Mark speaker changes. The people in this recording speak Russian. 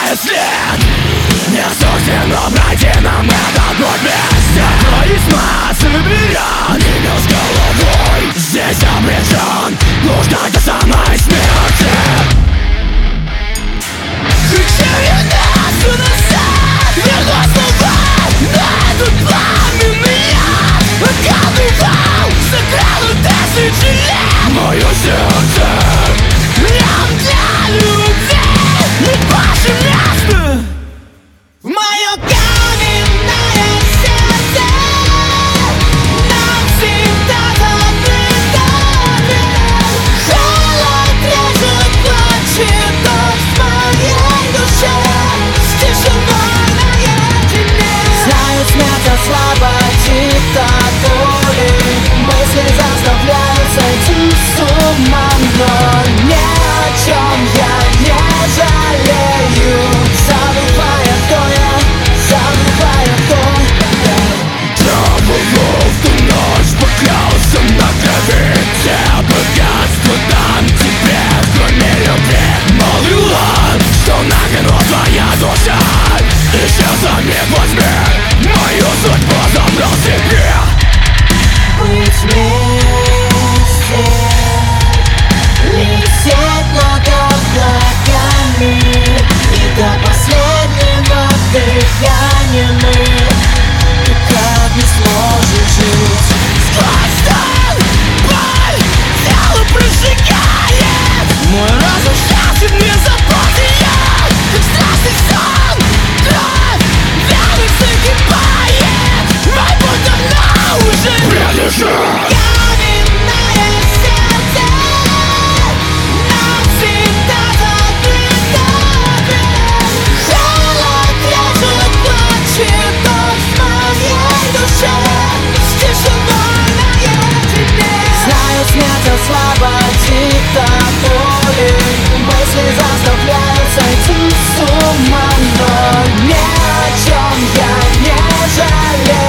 Speaker 1: след. Не суждено пройти нам этот путь вместе. Твои смазы берет имя с головой. Здесь обречен блуждать до самой смерти. Хочу я нас уносить, верно слова, но этот пламенный яд околдовал, сыграл тысячи лет мое сердце. Нам для людей не ваше место. В мое каменное сердце нам всегда запретали. Холод режет, плачет дождь в моей душе. С тишиной наедине. Знаю, смерть слабо диктатуры. Мысли заставляют сойти с ума, но ни о чем я не жалею. Забывая, кто я, забывая, кто я. Пробовал в ту ночь, поклялся на крови. Все богатства дам тебе, кроме любви. Молила, что на кону твоя душа. Исчезла миг возьми мою судьбу, забрал себе. Быть вместе, лететь над облаками, и до последнего дыхания мы. Ты как не сможешь жить. Сквозь стон, боль, тело прожигает. Мой разум счастлив, не забудь ее. Как страстный сон, кровь вялых закипает. Мой путь давно уже принадлежит. Каменное сердце нам всегда запретали. Холод режет, плачет дождь в моей душе. С тишиной наедине. Знаю, смерть слабо диктатуры. Мысли заставляют сойти с ума, но ни о чем я не жалею.